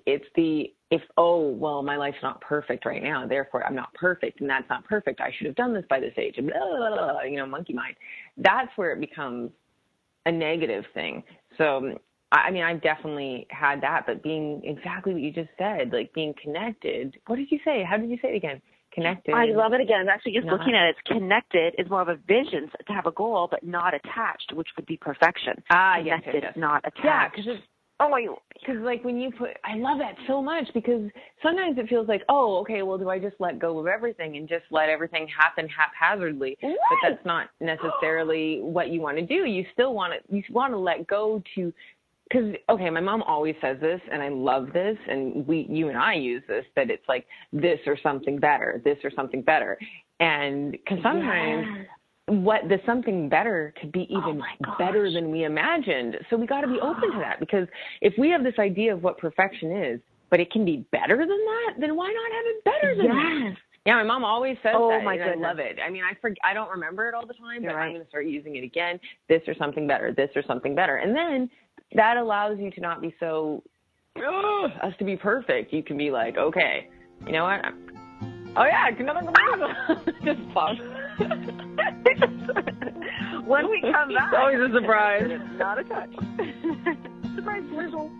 my life's not perfect right now, therefore I'm not perfect, and that's not perfect. I should have done this by this age, and blah, blah, blah, blah, monkey mind. That's where it becomes a negative thing. So, I mean, I've definitely had that, but being exactly what you just said, like being connected. What did you say? How did you say it again? Connected. I love it again. Actually, just looking at it, it's connected is more of a vision to have a goal, but not attached, which would be perfection. Yes. Not attached. Yeah, because like when you I love that so much, because sometimes it feels like, oh, okay, well, do I just let go of everything and just let everything happen haphazardly? Right. But that's not necessarily what you want to do. You still want to let go to. Because, okay, my mom always says this, and I love this, and you and I use this, that it's like this or something better. And because sometimes what the something better could be even better than we imagined. So we got to be open to that, because if we have this idea of what perfection is, but it can be better than that, then why not have it better than that? Yeah, my mom always says that, and I love it. I mean, I don't remember it all the time, but I'm going to start using it again. This or something better, and then that allows you to not be so us to be perfect. You can be like, okay, you know what? Oh yeah, just pause. When we come back, it's always a surprise. It's not a touch. Surprise whistle.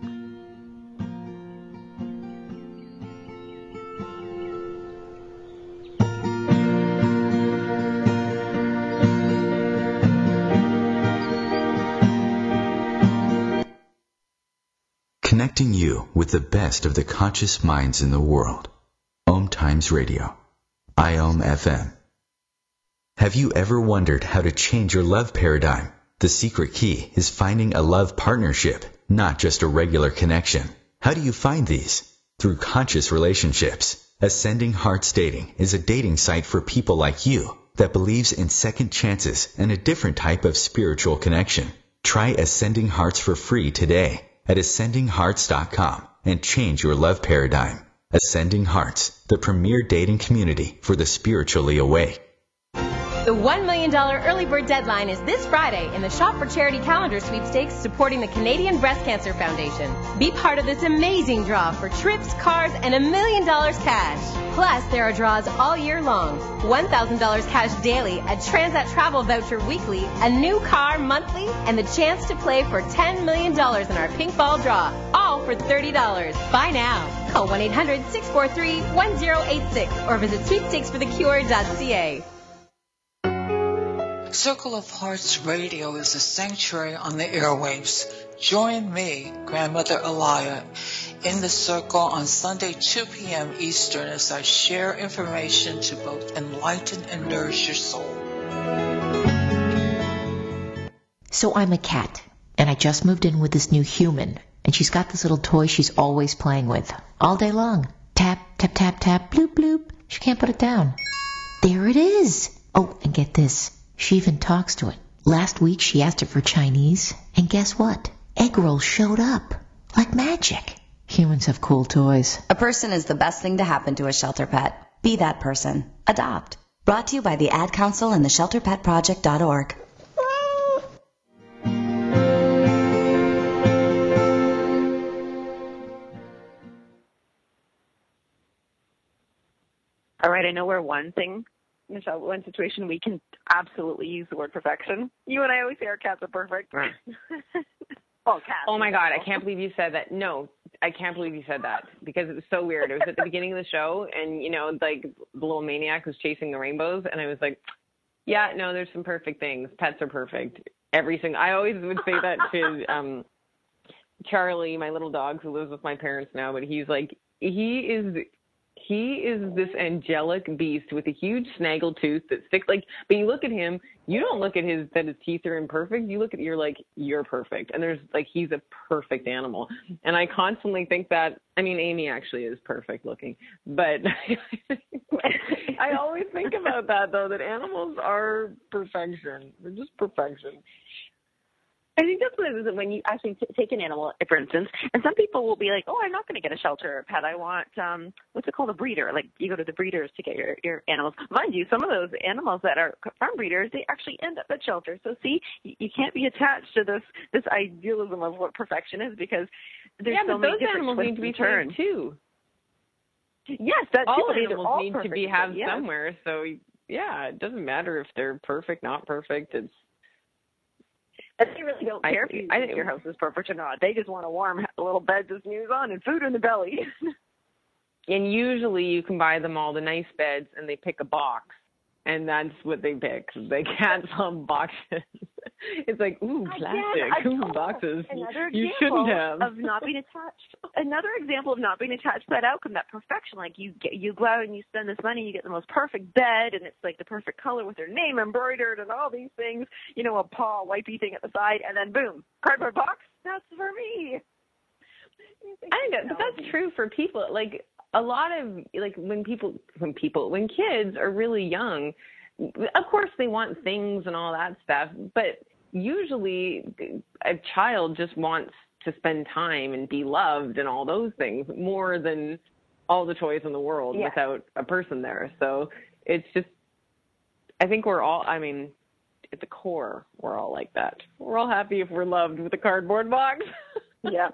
Connecting you with the best of the conscious minds in the world. Om Times Radio. IOM FM. Have you ever wondered how to change your love paradigm? The secret key is finding a love partnership, not just a regular connection. How do you find these? Through conscious relationships. Ascending Hearts Dating is a dating site for people like you that believes in second chances and a different type of spiritual connection. Try Ascending Hearts for free today at ascendinghearts.com and change your love paradigm. Ascending Hearts, the premier dating community for the spiritually awake. The $1 million early bird deadline is this Friday in the Shop for Charity calendar sweepstakes supporting the Canadian Breast Cancer Foundation. Be part of this amazing draw for trips, cars, and $1 million cash. Plus, there are draws all year long. $1,000 cash daily, a Transat travel voucher weekly, a new car monthly, and the chance to play for $10 million in our pink ball draw. All for $30. Buy now. Call 1-800-643-1086 or visit sweepstakesforthecure.ca. Circle of Hearts Radio is a sanctuary on the airwaves. Join me, Grandmother Alaya, in the circle on Sunday 2 p.m. Eastern as I share information to both enlighten and nourish your soul. So I'm a cat, and I just moved in with this new human, and she's got this little toy she's always playing with, all day long. Tap, tap, tap, tap, bloop, bloop. She can't put it down. There it is. Oh, and get this. She even talks to it. Last week she asked it for Chinese, and guess what? Egg rolls showed up. Like magic. Humans have cool toys. A person is the best thing to happen to a shelter pet. Be that person. Adopt. Brought to you by the Ad Council and the ShelterPetProject.org. All right, I know we're one thing, Michelle, one situation we can absolutely use the word perfection. You and I always say our cats are perfect. Right. Well, cats. Oh my God, I can't believe you said that. No, I can't believe you said that because it was so weird. It was at the beginning of the show, and like the little maniac was chasing the rainbows, and I was like, yeah, no, there's some perfect things. Pets are perfect. I always would say that to Charlie, my little dog who lives with my parents now, but he's like, he is this angelic beast with a huge snaggle tooth that sticks but you look at him, you don't look at that his teeth are imperfect. You look at you're perfect. And there's he's a perfect animal. And I constantly think that, Amy actually is perfect looking, but I always think about that though, that animals are perfection. They're just perfection. I think that's what it is when you actually take an animal, for instance, and some people will be like, oh, I'm not going to get a shelter pet. I want, what's it called, a breeder. Like you go to the breeders to get your animals. Mind you, some of those animals that are from breeders, they actually end up at shelters. So see, you can't be attached to this idealism of what perfection is because there's so many different animals need to be turned too. Yes, that all too, animals all need perfect, to have yes. somewhere. So yeah, it doesn't matter if they're perfect, not perfect. They really don't care if you think your house is perfect or not. They just want a warm little bed to snooze on and food in the belly. And usually you can buy them all the nice beds and they pick a box. And that's what they pick. They can't sell boxes. It's like, ooh, plastic, boxes. You shouldn't have. Of not being attached. Another example of not being attached to that outcome, that perfection. Like you go out and you spend this money, you get the most perfect bed, and it's like the perfect color with their name embroidered and all these things. A paw wipey thing at the side, and then boom, cardboard box. That's for me. I think that's true for people. Like a lot of when kids are really young, of course they want things and all that stuff, but usually a child just wants to spend time and be loved and all those things more than all the toys in the world without a person there. So it's just, I think we're all, at the core, we're all like that. We're all happy if we're loved with a cardboard box. Yeah.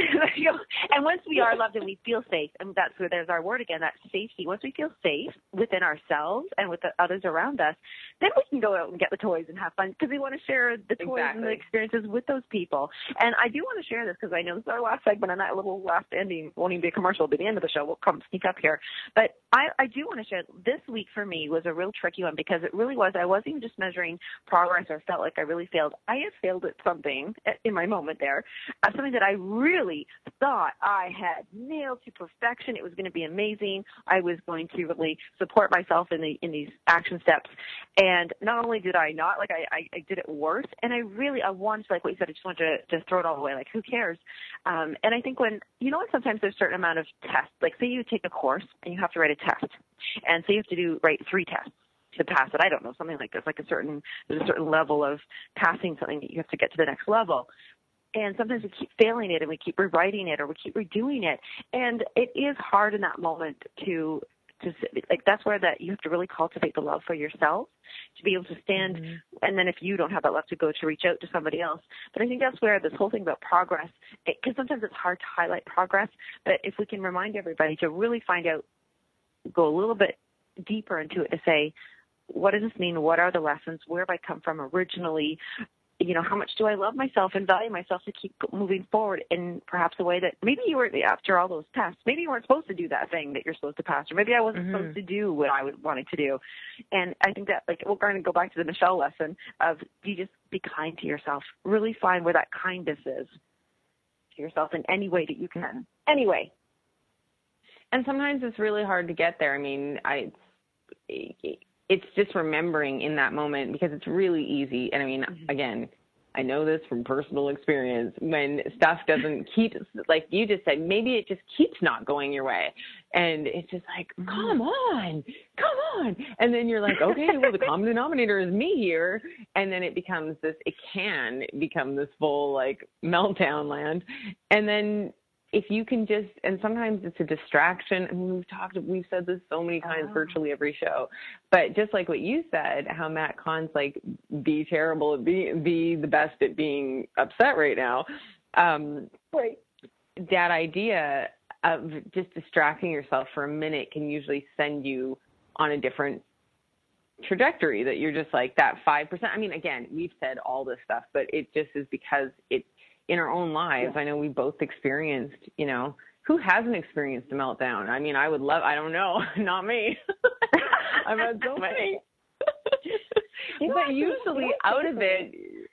And once we are loved and we feel safe, and that's where there's our word again, that safety. Once we feel safe within ourselves and with the others around us, then we can go out and get the toys and have fun because we want to share the toys and the experiences with those people. And I do want to share this because I know this is our last segment and that little last ending won't even be a commercial. It'll be the end of the show. We'll come sneak up here. But I do want to share this week for me was a real tricky one because it really was. I wasn't even just measuring progress or felt like I really failed. I had failed at something in my moment there, something that I really thought I had nailed to perfection. It was going to be amazing. I was going to really support myself in these action steps. And not only did I not, I did it worse. And I wanted to, like what you said, I just wanted to throw it all away. Like, who cares? And I think when sometimes there's a certain amount of tests, like say you take a course and you have to write a test. And so you have to write 3 tests to pass it. I don't know, something like this, there's a certain level of passing something that you have to get to the next level. And sometimes we keep failing it and we keep rewriting it or we keep redoing it. And it is hard in that moment to that's where you have to really cultivate the love for yourself to be able to stand. Mm-hmm. And then if you don't have that love to go to reach out to somebody else. But I think that's where this whole thing about progress, because sometimes it's hard to highlight progress, but if we can remind everybody to really find out, go a little bit deeper into it to say, what does this mean? What are the lessons? Where have I come from originally? How much do I love myself and value myself to keep moving forward in perhaps a way that maybe you were, after all those tests, maybe you weren't supposed to do that thing that you're supposed to pass, or maybe I wasn't supposed to do what I wanted to do. And I think that, we're going to go back to the Michelle lesson of you just be kind to yourself. Really find where that kindness is to yourself in any way that you can. Anyway. And sometimes it's really hard to get there. It's just remembering in that moment because it's really easy. And again, I know this from personal experience. When stuff doesn't keep, like you just said, maybe it just keeps not going your way. And it's just like, come on. And then you're like, okay, well, the common denominator is me here. And then it can become this full meltdown land. And then if you can just, and sometimes it's a distraction. We've said this so many times, virtually every show, but just like what you said, how Matt Kahn's be terrible at be the best at being upset right now. Right. That idea of just distracting yourself for a minute can usually send you on a different trajectory that you're just that 5%. Again, we've said all this stuff, but it just is because in our own lives, I know we both experienced, who hasn't experienced a meltdown? I mean, I don't know, not me. I've had so many. But usually out of it.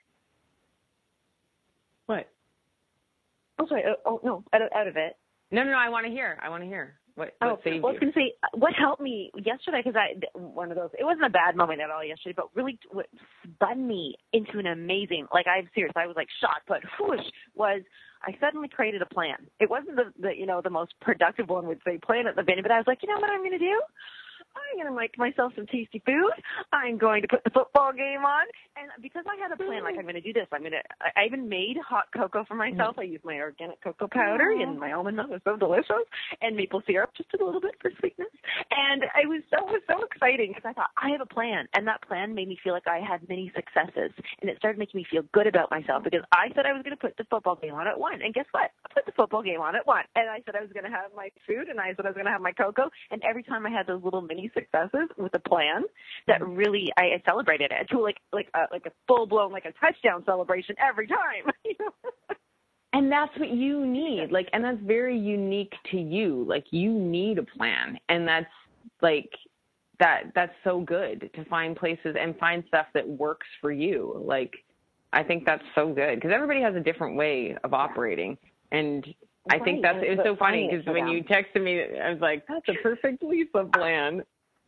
What? Oh, sorry. Oh, no, out of it. No, I want to hear. What saved you? I was going to say, what helped me yesterday, because it wasn't a bad moment at all yesterday, but really what spun me into an amazing, I was like shocked, but whoosh, was I suddenly created a plan. It wasn't the most productive one would say plan at the beginning, but I was like, you know what I'm going to do? I'm going to make myself some tasty food. I'm going to put the football game on. And because I had a plan, I'm going to do this. I even made hot cocoa for myself. I used my organic cocoa powder and my almond milk was so delicious, and maple syrup, just a little bit for sweetness. And it was so exciting because I thought, I have a plan. And that plan made me feel like I had many successes. And it started making me feel good about myself because I said I was going to put the football game on at 1. And guess what? I put the football game on at 1. And I said I was going to have my food, and I said I was going to have my cocoa. And every time I had those little mini successes with a plan, that really I celebrated it to like a full blown a touchdown celebration every time. And that's what you need. And that's very unique to you. You need a plan, and that's that's so good to find places and find stuff that works for you. I think that's so good because everybody has a different way of operating, and I think it's so funny because when you texted me, I was like, that's a perfect Lisa plan.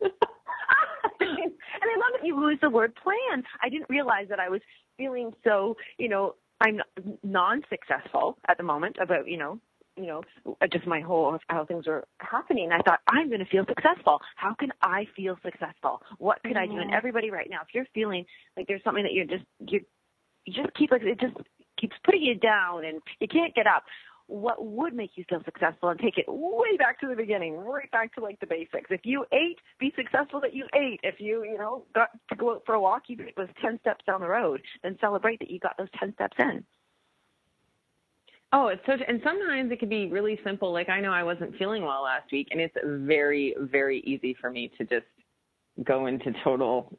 And I love that you used the word plan. I didn't realize that I was feeling so, I'm non-successful at the moment about, just my whole, how things are happening. I thought, I'm going to feel successful. How can I feel successful? What could I do? And everybody right now, if you're feeling like there's something that you just keep, it just keeps putting you down and you can't get up. What would make you feel successful, and take it way back to the beginning, right back to the basics. If you ate, be successful that you ate. If you, got to go out for a walk, even if it was 10 steps down the road, then celebrate that you got those 10 steps in. Oh, and sometimes it could be really simple. I know I wasn't feeling well last week, and it's very, very easy for me to just go into total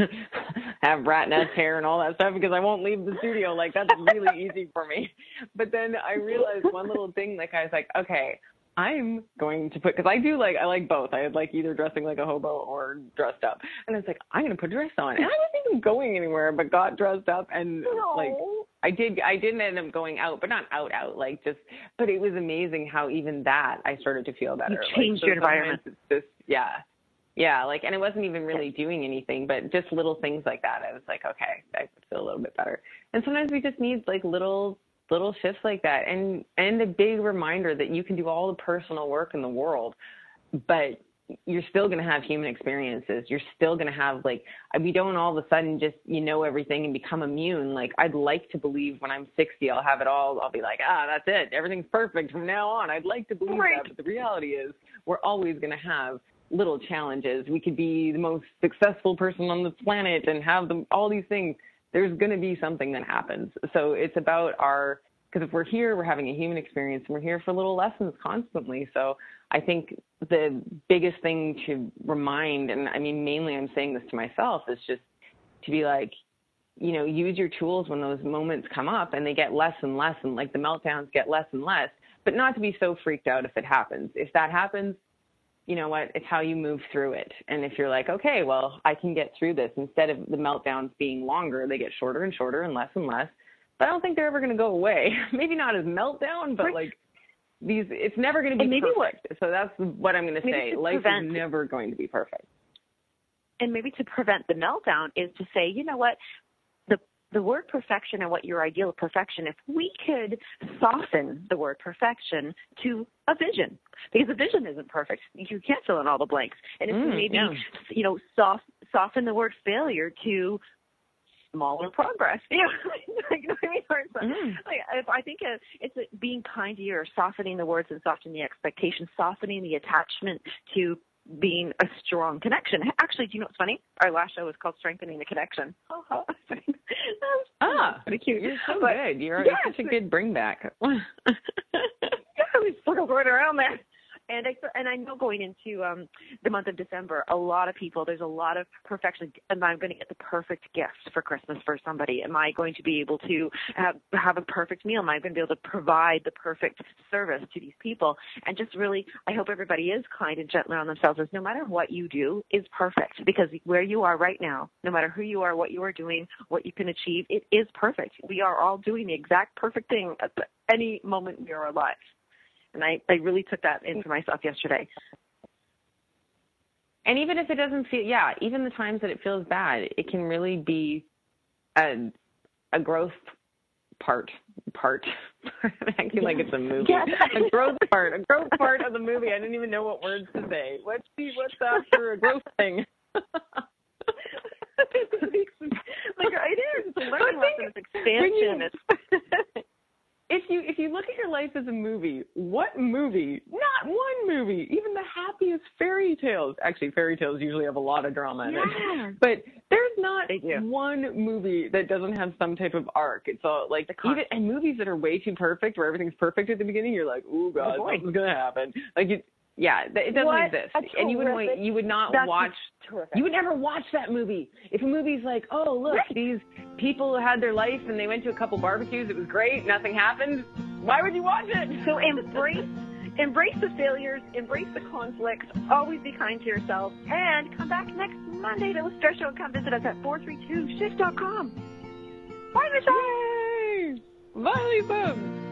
have rat nest hair and all that stuff because I won't leave the studio. That's really easy for me. But then I realized one little thing, I was like, okay, I'm going to put, because I like both. I had either dressing like a hobo or dressed up. And I was like, I'm going to put a dress on. And I wasn't even going anywhere, but got dressed up and I didn't end up going out, but not out, but it was amazing how even that I started to feel better. You changed your environment. It's just, yeah, and it wasn't even really doing anything, but just little things like that. I was like, okay, I feel a little bit better. And sometimes we just need little shifts like that, and a big reminder that you can do all the personal work in the world, but you're still going to have human experiences. You're still going to have we don't all of a sudden just everything and become immune. I'd like to believe when I'm 60, I'll have it all. I'll be like, that's it. Everything's perfect from now on. I'd like to believe that, but the reality is we're always going to have little challenges. We could be the most successful person on the planet and have all these things. There's going to be something that happens. So it's about because if we're here, we're having a human experience and we're here for little lessons constantly. So I think the biggest thing to remind, and I mean, mainly I'm saying this to myself, is just to be use your tools when those moments come up and they get less and less, and the meltdowns get less and less, but not to be so freaked out if it happens. If that happens, you know what, it's how you move through it. And if you're like, okay, well, I can get through this, instead of the meltdowns being longer, they get shorter and shorter and less and less. But I don't think they're ever going to go away. Maybe not as meltdown, but it's never going to be perfect. So that's what I'm going to say. Life is never going to be perfect. And maybe to prevent the meltdown is to say, you know what, the word perfection and what your ideal of perfection, if we could soften the word perfection to a vision, because a vision isn't perfect. You can't fill in all the blanks. And if we maybe, soften the word failure to smaller progress. You know what I mean? I think it's being kind to you, or softening the words and softening the expectations, softening the attachment to being a strong connection. Actually, do you know what's funny? Our last show was called Strengthening the Connection. Pretty cute. You're so good. You're such a good bring back. We circled right around there. And I know going into the month of December, a lot of people, there's a lot of perfection. Am I going to get the perfect gift for Christmas for somebody? Am I going to be able to have a perfect meal? Am I going to be able to provide the perfect service to these people? And just really, I hope everybody is kind and gentle on themselves, as no matter what you do is perfect, because where you are right now, no matter who you are, what you are doing, what you can achieve, it is perfect. We are all doing the exact perfect thing at any moment in our lives. And I really took that in for myself yesterday. And even if it doesn't feel, even the times that it feels bad, it can really be a growth part. Acting like it's a movie. Yes. A growth part of the movie. I didn't even know what words to say. What's after a growth thing? Like it is. It's a learning lesson. It's expansion. If you look at your life as a movie, what movie? Not one movie. Even the happiest fairy tales. Actually, fairy tales usually have a lot of drama in it. But there's not one movie that doesn't have some type of arc. It's all like and movies that are way too perfect, where everything's perfect at the beginning, you're like, oh God, something's gonna happen. Like it doesn't exist. And you would never watch that movie. If a movie's like, oh, look, these people had their life and they went to a couple barbecues, it was great, nothing happened, why would you watch it? So embrace the failures, embrace the conflicts, always be kind to yourself, and come back next Monday to the Stress Show and come visit us at 432shift.com. Bye, Michelle! Yay! Bye, Lisa!